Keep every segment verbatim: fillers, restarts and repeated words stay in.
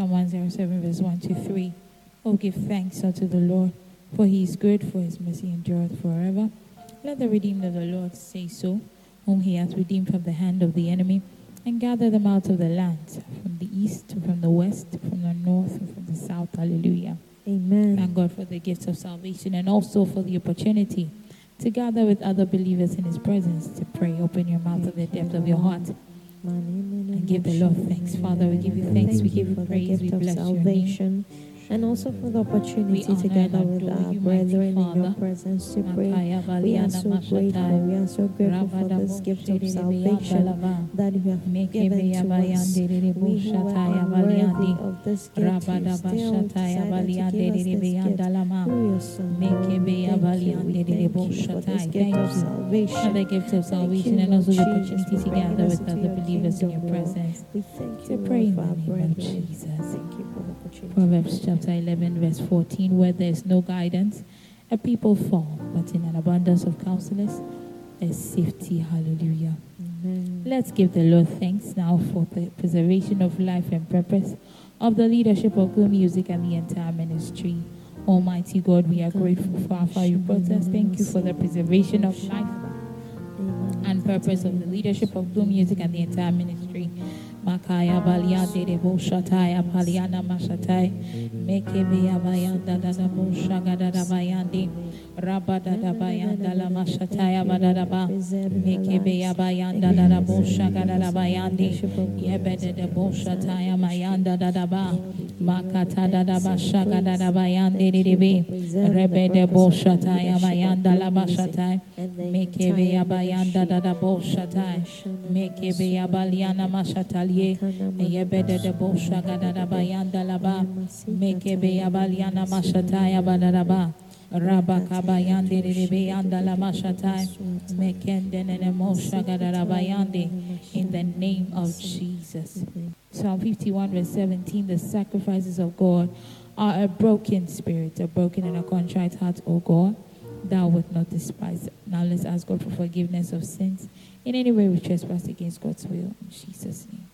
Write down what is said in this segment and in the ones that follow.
Psalm one oh seven, verse one to three. Oh, give thanks unto the Lord, for he is good, for his mercy endureth forever. Let the redeemed of the Lord say so, whom he hath redeemed from the hand of the enemy, and gathered them out of the land, from the east, from the west, from the north, and from the south. Hallelujah. Amen. Thank God for the gift of salvation and also for the opportunity to gather with other believers in his presence to pray. Open your mouth to the depth of your heart and give the Lord thanks. Father, we give you thanks, we give you praise, we bless your name. And also for the opportunity to gather with our brethren in your presence to pray. We are so grateful. We are so grateful for this gift of salvation that you have given to us. We who are unworthy of this gift, you still decided to give us this gift through your Son. We thank you. We thank you for this gift of salvation. For the gift of salvation and also the opportunity to gather with other believers in your presence. We thank To you, pray in Lord, for our the name of brethren. Jesus. Thank you for the opportunity. Proverbs chapter eleven, verse fourteen, where there is no guidance, a people fall, but in an abundance of counselors, there's safety. Hallelujah. Amen. Let's give the Lord thanks now for the preservation of life and purpose of the leadership of Glow Music and the entire ministry. Almighty God, we are grateful for how far you brought us. Thank you for the preservation of life and purpose of the leadership of Glow Music and the entire ministry. Makaya balia de bo shataya paliana mashatai mekebe abayanda da da bo shagada da bayandi rabada da bayanda la mashataya badada ba mekebe abayanda da da bo shagada da bayandi yebede de bo shataya mayanda da da ba makata da da ba shagada da bayandi de be rebede bo shataya mayanda la mashatai mekebe abayanda da da bo shatai mekebe abaliana mashatai Yebede de Bosha Gadada Bayanda Laba, Mekebe Abaliana Mashataya Badadaba, Rabakabayandi Ribeanda La Mashatai, Mekenden and Mosha Gadada Bayandi, in the name of Jesus. Psalm fifty-one, verse seventeen, the sacrifices of God are a broken spirit, a broken and a contrite heart, O God, thou wilt not despise. Now let's ask God for forgiveness of sins in any way we trespass against God's will, in Jesus' name.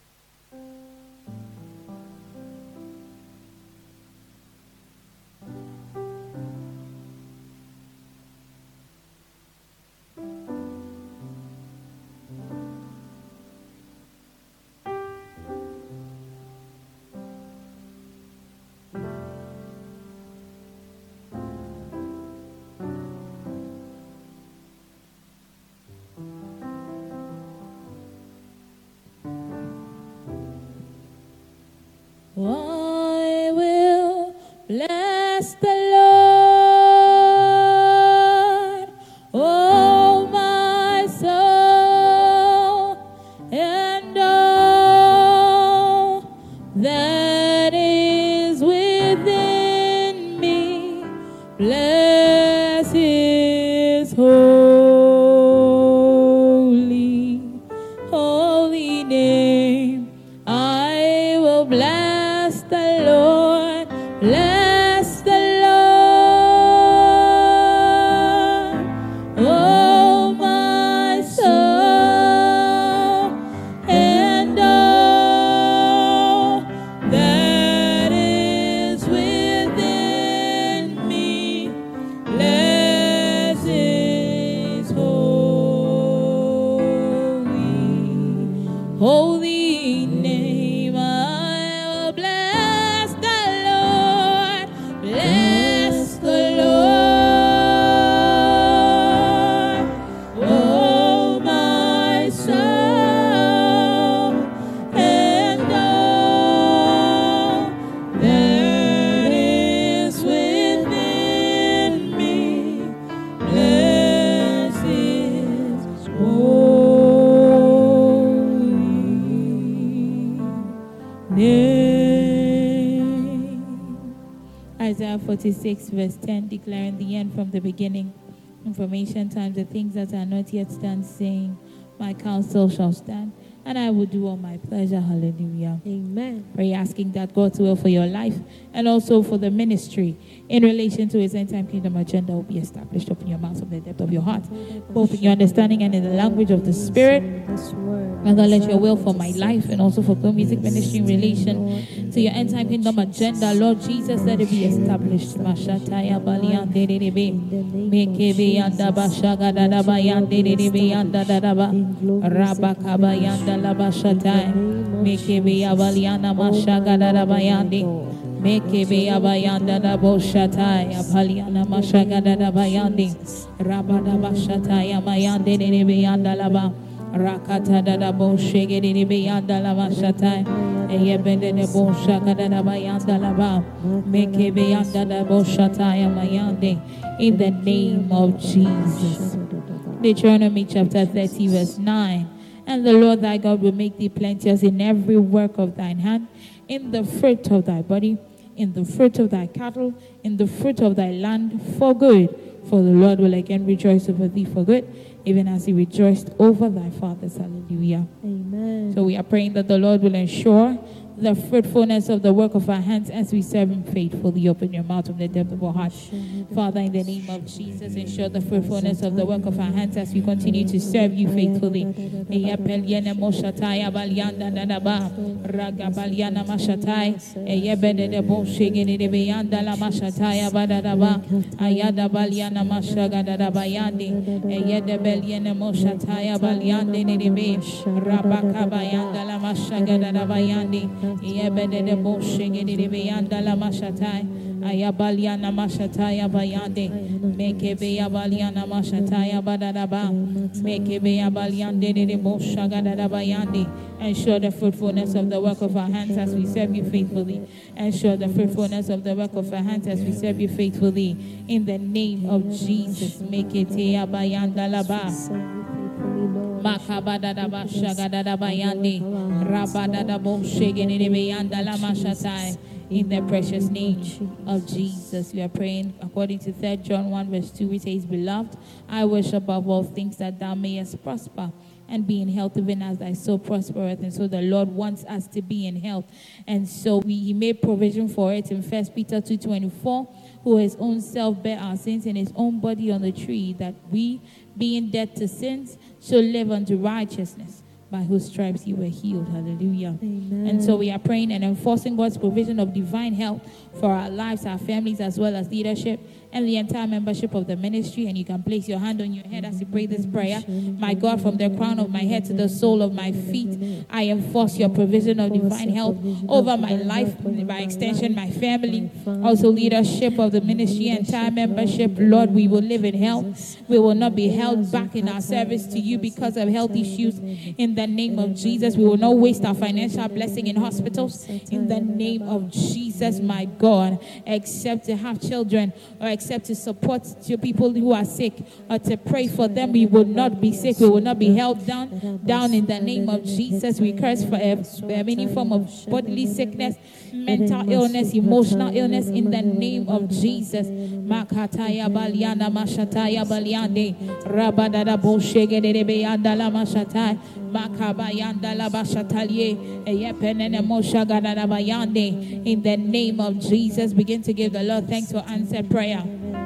I will bless the Lord, oh my soul, and all that is within me. Bless his holy, holy name. I will bless Bless the Lord, oh my soul, and all that is within me. Bless his holy, holy name. Bless the Lord, oh my soul, and all that is within me. Bless his holy name. Isaiah forty-six, verse ten, declaring the end from the beginning, information times, the things that are not yet done, saying, my counsel shall stand, and I will do all my pleasure. Hallelujah. Amen. Pray asking that God's will for your life and also for the ministry in relation to his end time kingdom agenda will be established. Open your mouth from the depth of your heart, both in your understanding and in the language of the Spirit. And God, let your will for my life and also for the music ministry in relation to your end time kingdom agenda, Lord Jesus, let it be established. Mashataya baliande derebe, mekebe yanda bashaga dadaba yande derebe yanda dadaba, rabakaba yanda labashatai, mekebe yabaliana mashaga dadaba yande, mekebe yabayanda dabo shatai, apaliana mashaga dadaba yande, rabada bashatai yamayande derebe yanda laba. Rakata da bo shege de beyanda lava shatai, eyebende de bo shaka da bayanda lava, meke beyanda da bo shatai amayande, in the name of Jesus. Deuteronomy chapter thirty, verse nine. And the Lord thy God will make thee plenteous in every work of thine hand, in the fruit of thy body, in the fruit of thy cattle, in the fruit of thy land, for good. For the Lord will again rejoice over thee for good, even as he rejoiced over thy fathers. Hallelujah. Amen. So we are praying that the Lord will ensure the fruitfulness of the work of our hands as we serve him faithfully. Open your mouth from the depth of our heart. Father, in the name of Jesus, ensure the fruitfulness of the work of our hands as we continue to serve you faithfully. Yebede de boshege de beyanda la mashatai, ayabaliana mashataya bayande, meke beyabaliana mashataya badadaba, meke beyabalyande de boshaga da bayande. Ensure the fruitfulness of the work of our hands as we serve you faithfully. Ensure the fruitfulness of the work of our hands as we serve you faithfully. In the name of Jesus, make it bayanda la ba. Makabadadaba shagadadaba yandi, rabadadabo shegedebe yanda lama shatai. In the precious name of Jesus, we are praying according to Third John one verse two. It says, Beloved, I wish above all things that thou mayest prosper and be in health even as thy soul prospereth. And so the Lord wants us to be in health. And so we, he made provision for it in First Peter two twenty-four, who his own self bare our sins in his own body on the tree, that we, being dead to sins, should live unto righteousness, by whose stripes you were healed. Hallelujah. Amen. And so we are praying and enforcing God's provision of divine health for our lives, our families, as well as leadership and the entire membership of the ministry. And you can place your hand on your head as you pray this prayer. My God, from the crown of my head to the sole of my feet, I enforce your provision of divine health over my life, by extension, my family, also leadership of the ministry, entire membership. Lord, we will live in health. We will not be held back in our service to you because of health issues. In the name of Jesus, we will not waste our financial blessing in hospitals. In the name of Jesus, my God, except to have children or except to support your people who are sick or to pray for them, we will not be sick. We will not be held down. Down in the name of Jesus, we curse for any form of bodily sickness, mental illness, emotional illness. In the name of Jesus, Makataya Baliana Mashataya Baliande Rabadada Boshegede Beyanda La Mashatai Makabayanda La Bashatalie Eyepenene Moshagada Bayande. In the name of Jesus, begin to give the Lord thanks for answered prayer.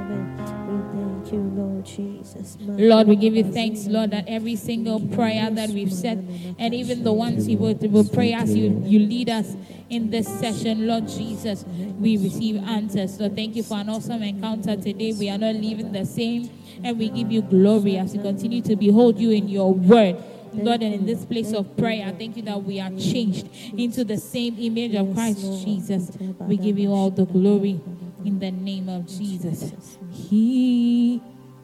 You, Lord Jesus. Lord, we give you thanks, Lord, that every single prayer that we've said, and even the ones you will, will pray as you, you lead us in this session, Lord Jesus, we receive answers. So thank you for an awesome encounter today. We are not leaving the same, and we give you glory as we continue to behold you in your word. Lord, and in this place of prayer, thank you that we are changed into the same image of Christ Jesus. We give you all the glory in the name of Jesus. He,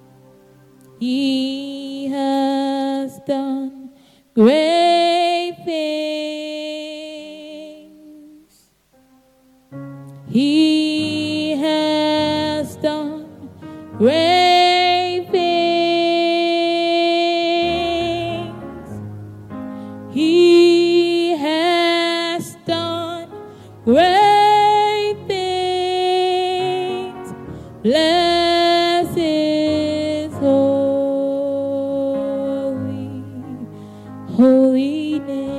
he has done great things. He has done great things. He has done great things. Bless his holy, holy name.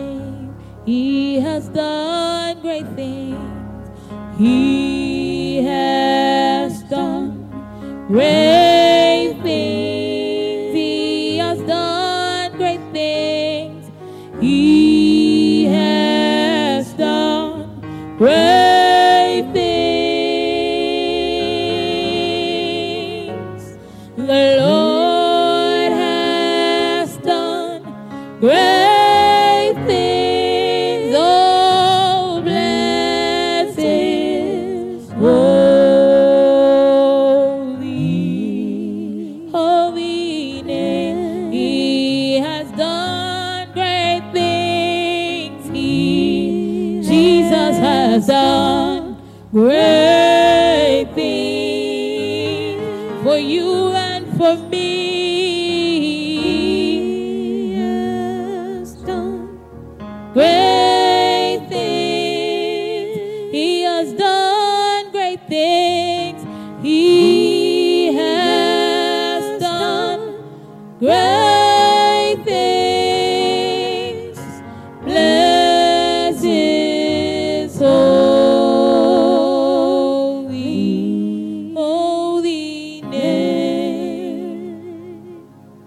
He has done great things. He has done great things. He has done great things. The Lord has done great things. Oh, bless His holy, holy name. He has done great things. He, Jesus has done great things for you and for me. He has done great things. He has done great things. He has done great things. Bless His holy, holy name.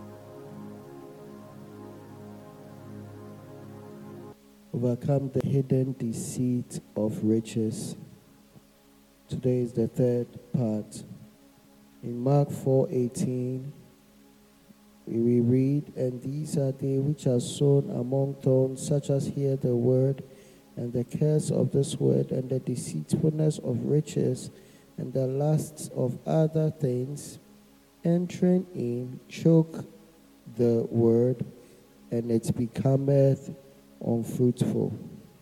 Overcome the hidden deceit of riches. Today is the third part. In Mark four eighteen, we read, "And these are they which are sown among thorns, such as hear the word, and the curse of this word, and the deceitfulness of riches, and the lusts of other things, entering in, choke the word, and it becometh unfruitful."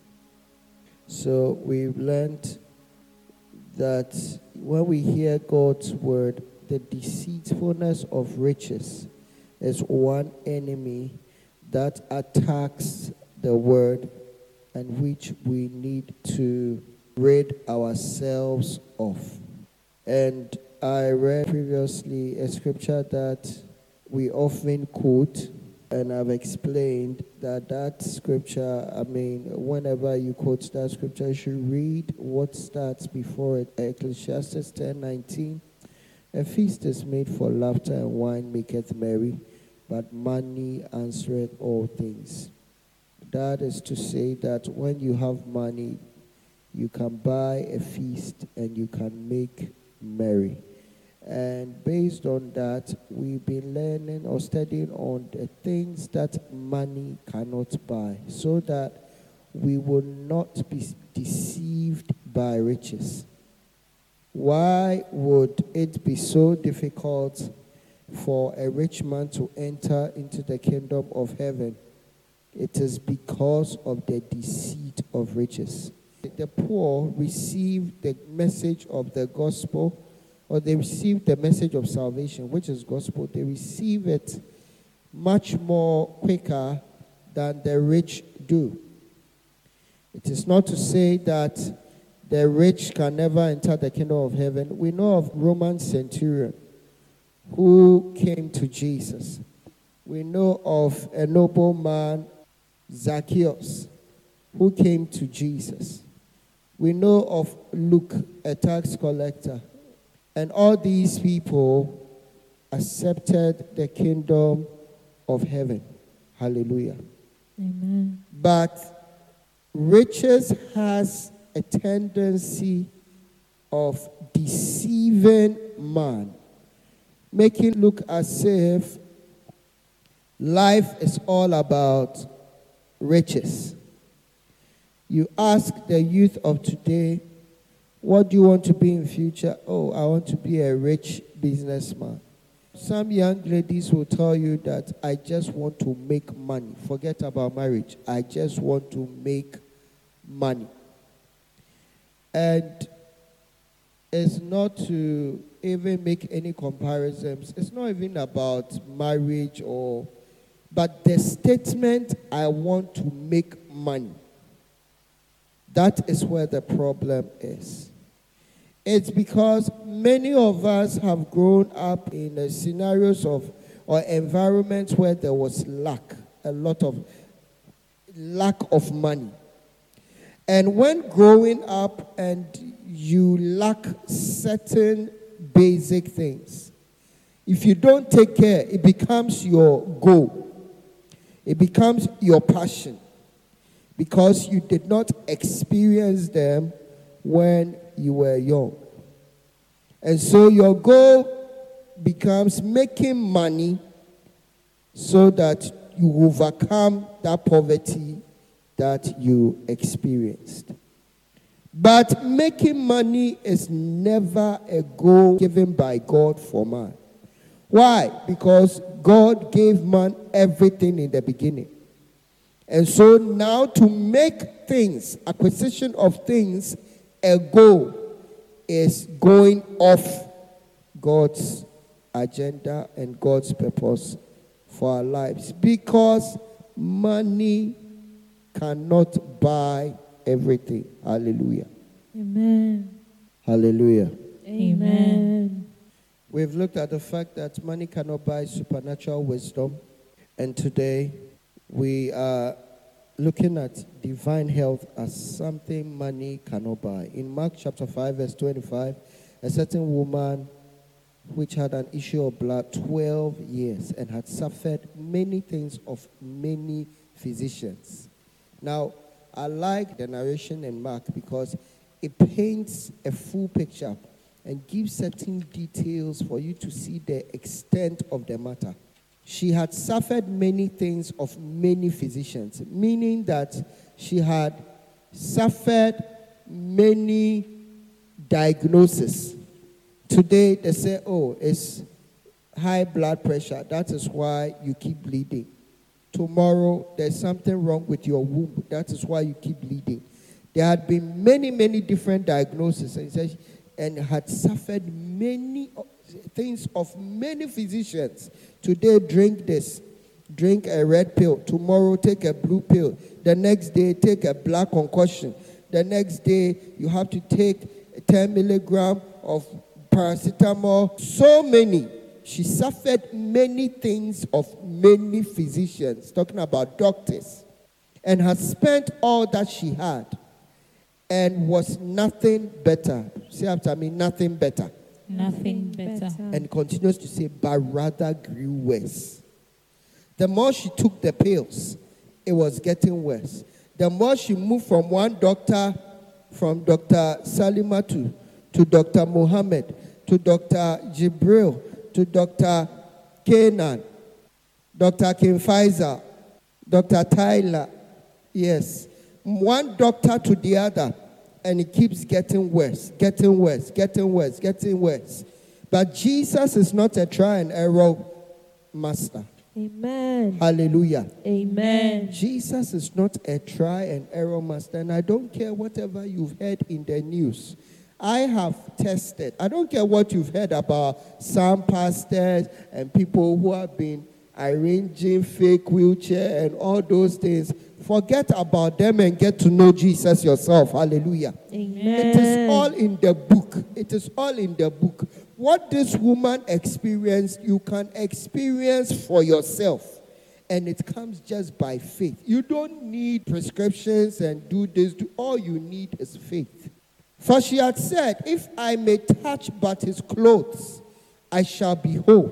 So we've learned that when we hear God's word, the deceitfulness of riches is one enemy that attacks the word, and which we need to rid ourselves of. And I read previously a scripture that we often quote, and I've explained that that scripture, I mean, whenever you quote that scripture, you should read what starts before it. Ecclesiastes ten nineteen. "A feast is made for laughter, and wine maketh merry, but money answereth all things." That is to say that when you have money, you can buy a feast and you can make merry. And based on that, we've been learning or studying on the things that money cannot buy, so that we will not be deceived by riches. Why would it be so difficult for a rich man to enter into the kingdom of heaven? It is because of the deceit of riches. The poor receive the message of the gospel, or they receive the message of salvation, which is gospel. They receive it much more quicker than the rich do. It is not to say that the rich can never enter the kingdom of heaven. We know of Roman centurion who came to Jesus. We know of a nobleman, Zacchaeus, who came to Jesus. We know of Luke, a tax collector. And all these people accepted the kingdom of heaven. Hallelujah. Amen. But riches has a tendency of deceiving man, making it look as if life is all about riches. You ask the youth of today, what do you want to be in future? Oh, I want to be a rich businessman. Some young ladies will tell you that I just want to make money. Forget about marriage. I just want to make money. And it's not to even make any comparisons. It's not even about marriage or, but the statement, I want to make money. That is where the problem is. It's because many of us have grown up in a scenarios of or environments where there was lack, a lot of lack of money. And when growing up and you lack certain basic things, if you don't take care, it becomes your goal. It becomes your passion because you did not experience them when you were young. And so your goal becomes making money so that you overcome that poverty that you experienced. But making money is never a goal given by God for man. Why? Because God gave man everything in the beginning. And so now to make things, acquisition of things, a goal is going off God's agenda and God's purpose for our lives. Because money cannot buy everything. Hallelujah. Amen. Hallelujah. Amen. We've looked at the fact that money cannot buy supernatural wisdom. And today we are looking at divine health as something money cannot buy. In Mark chapter five, verse twenty-five, a certain woman which had an issue of blood twelve years and had suffered many things of many physicians. Now, I like the narration in Mark because it paints a full picture and gives certain details for you to see the extent of the matter. She had suffered many things of many physicians, meaning that she had suffered many diagnoses. Today, they say, oh, it's high blood pressure. That is why you keep bleeding. Tomorrow, there's something wrong with your womb. That is why you keep bleeding. There had been many, many different diagnoses and, and had suffered many things of many physicians. Today, drink this. Drink a red pill. Tomorrow, take a blue pill. The next day, take a black concoction. The next day, you have to take ten milligrams of paracetamol. So many. She suffered many things of many physicians, talking about doctors, and had spent all that she had and was nothing better. Say after me, nothing better. Nothing better. And continues to say, but rather grew worse. The more she took the pills, it was getting worse. The more she moved from one doctor, from Doctor Salima to, to Doctor Mohammed, to Doctor Jibril, to Doctor Kenan, Doctor Kim Pfizer, Doctor Tyler. Yes. One doctor to the other. And it keeps getting worse, getting worse, getting worse, getting worse. But Jesus is not a try and error master. Amen. Hallelujah. Amen. Jesus is not a try and error master. And I don't care whatever you've heard in the news. I have tested. I don't care what you've heard about some pastors and people who have been arranging fake wheelchair and all those things. Forget about them and get to know Jesus yourself. Hallelujah. Amen. It is all in the book. It is all in the book. What this woman experienced, you can experience for yourself. And it comes just by faith. You don't need prescriptions and do this. All you need is faith. For she had said, if I may touch but his clothes, I shall be whole.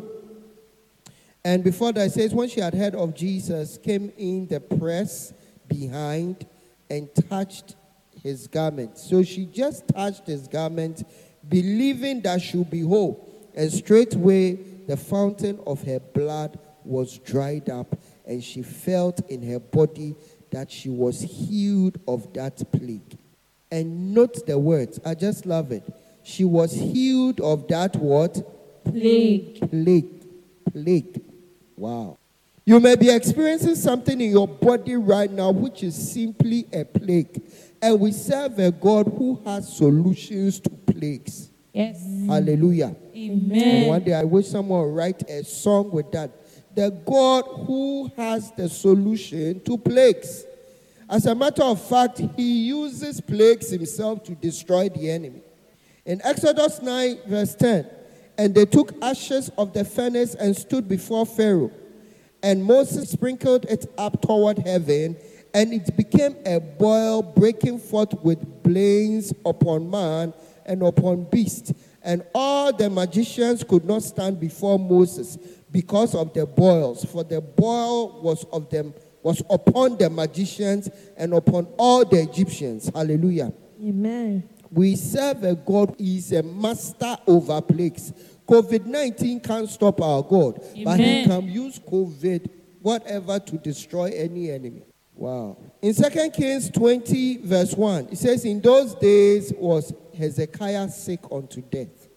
And before that, it says, when she had heard of Jesus, came in the press behind and touched his garment. So she just touched his garment, believing that she'll be whole. And straightway the fountain of her blood was dried up, and she felt in her body that she was healed of that plague. And note the words. I just love it. She was healed of that what? Plague. Plague. Plague. Wow. You may be experiencing something in your body right now which is simply a plague. And we serve a God who has solutions to plagues. Yes. Hallelujah. Amen. And one day I wish someone would write a song with that. The God who has the solution to plagues. As a matter of fact, he uses plagues himself to destroy the enemy. In Exodus nine, verse ten, and they took ashes of the furnace and stood before Pharaoh. And Moses sprinkled it up toward heaven, And it became a boil, breaking forth with blains upon man and upon beast. And all the magicians could not stand before Moses because of the boils, for the boil was of them was upon the magicians and upon all the Egyptians. Hallelujah. Amen. We serve a God who is a master over plagues. covid nineteen can't stop our God, Amen. But he can use COVID, whatever, to destroy any enemy. Wow. In Second Kings twenty, verse one, it says, in those days was Hezekiah sick unto death.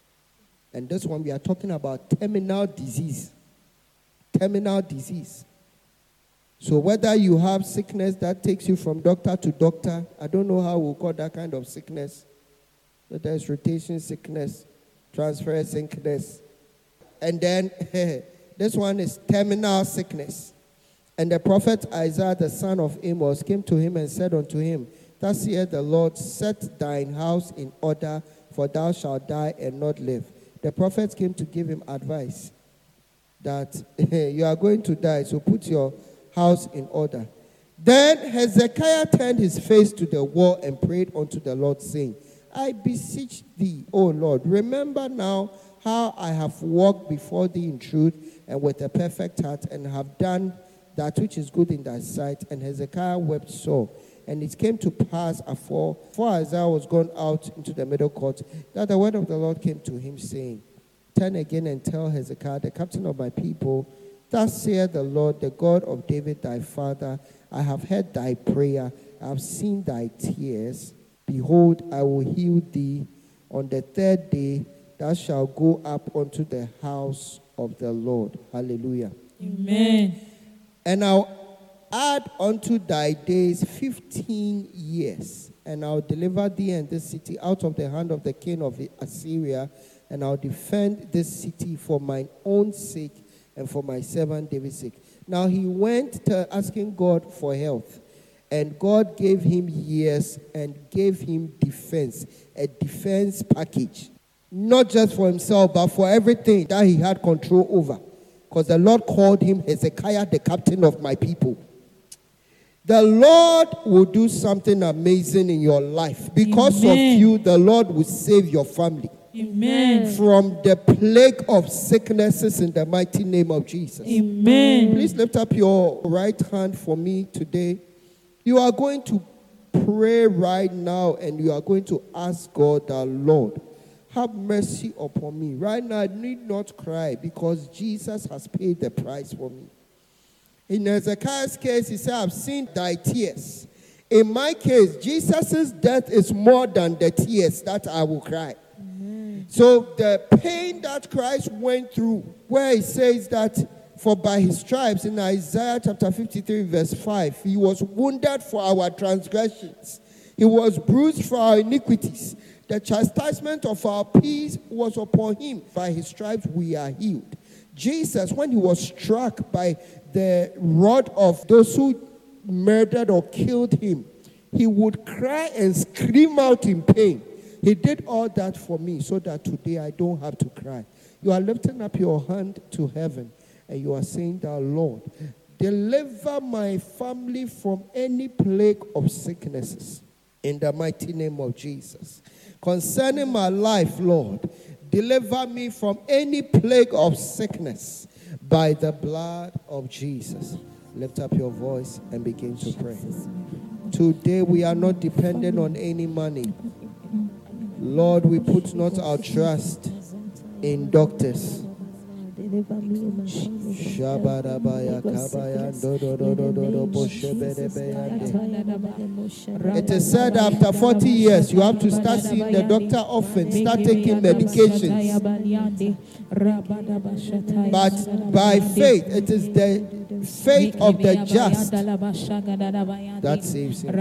And this one, we are talking about terminal disease. Terminal disease. So whether you have sickness that takes you from doctor to doctor, I don't know how we'll call that kind of sickness. Whether it's rotation sickness, transfer sickness. And then this one is terminal sickness. And the prophet Isaiah, the son of Amos, came to him and said unto him, thus saith the Lord, set thine house in order, for thou shalt die and not live. The prophet came to give him advice that you are going to die, so put your house in order. Then Hezekiah turned his face to the wall and prayed unto the Lord, saying, I beseech thee, O Lord, remember now how I have walked before thee in truth and with a perfect heart, and have done that which is good in thy sight. And Hezekiah wept sore. And it came to pass afore, before Isaiah was gone out into the middle court, that the word of the Lord came to him, saying, turn again and tell Hezekiah, the captain of my people, thus saith the Lord, the God of David thy father, I have heard thy prayer, I have seen thy tears. Behold, I will heal thee. On the third day thou shalt go up unto the house of the Lord. Hallelujah. Amen. And I'll add unto thy days fifteen years, and I'll deliver thee and this city out of the hand of the king of Assyria, and I'll defend this city for mine own sake and for my servant David's sake. Now he went to asking God for health, and God gave him years and gave him defense, a defense package. Not just for himself, but for everything that he had control over. Because the Lord called him Hezekiah, the captain of my people. The Lord will do something amazing in your life. Because Amen. Of you, the Lord will save your family. Amen. From the plague of sicknesses in the mighty name of Jesus. Amen. Please lift up your right hand for me today. You are going to pray right now, and you are going to ask God, the Lord, have mercy upon me. Right now, I need not cry because Jesus has paid the price for me. In Hezekiah's case, he said, I've seen thy tears. In my case, Jesus' death is more than the tears that I will cry. Amen. So the pain that Christ went through, where he says that, for by his stripes, in Isaiah chapter fifty-three, verse five, he was wounded for our transgressions. He was bruised for our iniquities. The chastisement of our peace was upon him. By his stripes we are healed. Jesus, when he was struck by the rod of those who murdered or killed him, he would cry and scream out in pain. He did all that for me so that today I don't have to cry. You are lifting up your hand to heaven and you are saying that, Lord, deliver my family from any plague of sicknesses in the mighty name of Jesus. Concerning my life, Lord, deliver me from any plague of sickness by the blood of Jesus. Lift up your voice and begin to pray. Today we are not dependent on any money. Lord, we put not our trust in doctors. It is said after forty years you have to start seeing the doctor often, start taking medications. But by faith, it is the faith of the just that saves him.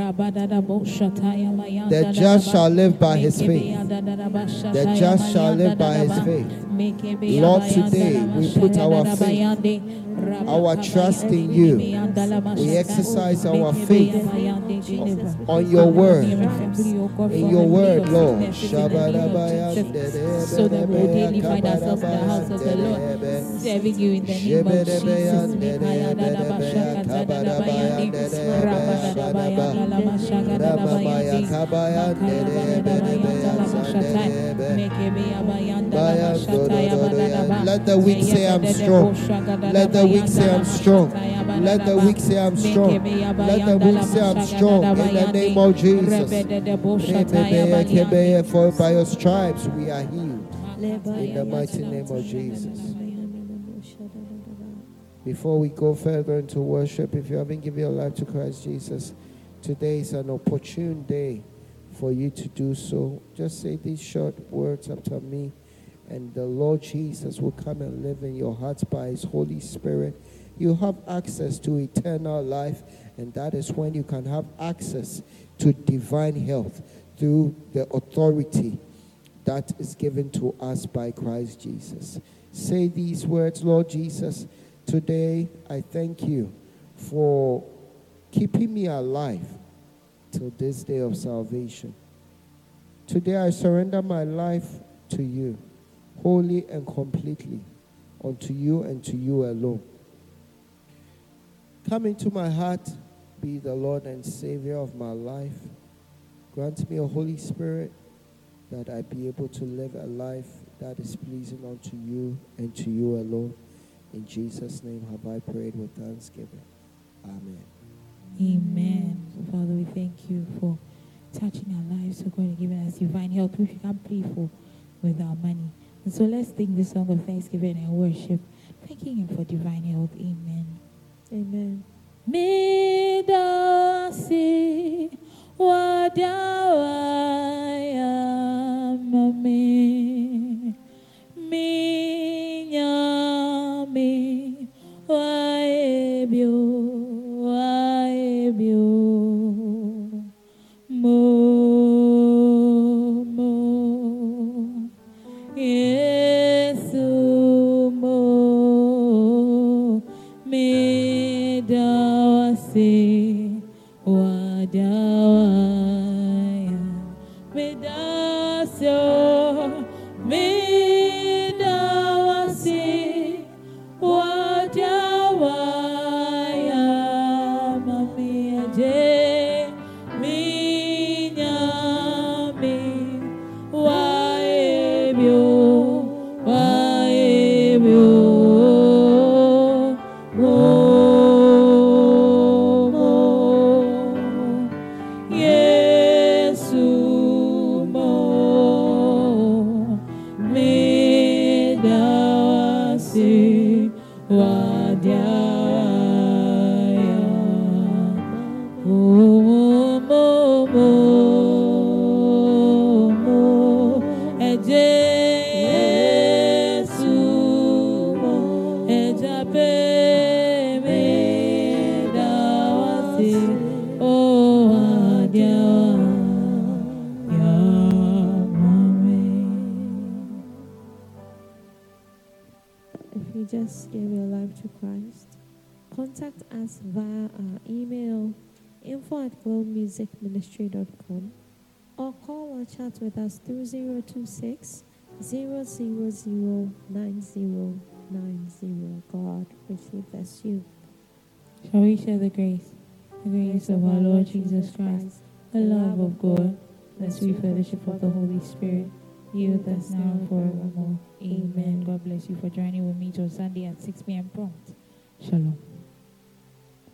The just shall live by his faith. The just shall live by his faith. Lord, today we We put our faith, our trust in you. We exercise our faith on your word. In your word, Lord. So that we will daily find ourselves in the house of the Lord, serving you in the name of Let the weak say I'm strong. Let the weak say I'm strong. Let the weak say I'm strong. Let the weak say I'm strong in the name of Jesus. For by your stripes we are healed. In the mighty name of Jesus. Before we go further into worship, if you haven't given your life to Christ Jesus, today is an opportune day for you to do so. Just say these short words after me, and the Lord Jesus will come and live in your hearts by His Holy Spirit. You have access to eternal life, and that is when you can have access to divine health through the authority that is given to us by Christ Jesus. Say these words: Lord Jesus, today I thank you for keeping me alive till this day of salvation. Today I surrender my life to you, wholly and completely, unto you and to you alone. Come into my heart, be the Lord and Savior of my life. Grant me a Holy Spirit, that I be able to live a life that is pleasing unto you and to you alone. In Jesus' name have I prayed with thanksgiving. Amen. Amen. So Father, we thank you for touching our lives, so God, and giving us divine health, which we can pay for with our money. And so let's sing this song of thanksgiving and worship, thanking Him for divine health. Amen. Amen. Midasi wadawaya mami minyami waebyo waebyo mo mo Yesu mo midawasi wadawaya midasyo midawasi wadawaya mami aje minyami waebyo waebyo Just give your life to Christ, contact us via our email info at glowmusicministry dot com or call or chat with us through zero two six, zero zero zero, nine zero nine zero. God richly bless you. Shall we share the grace? The grace of our Lord Jesus Christ, the love of God, the sweet fellowship of the Holy Spirit, be with us now and forevermore. Amen. God bless you for joining with me till Sunday at six p.m. prompt. Shalom.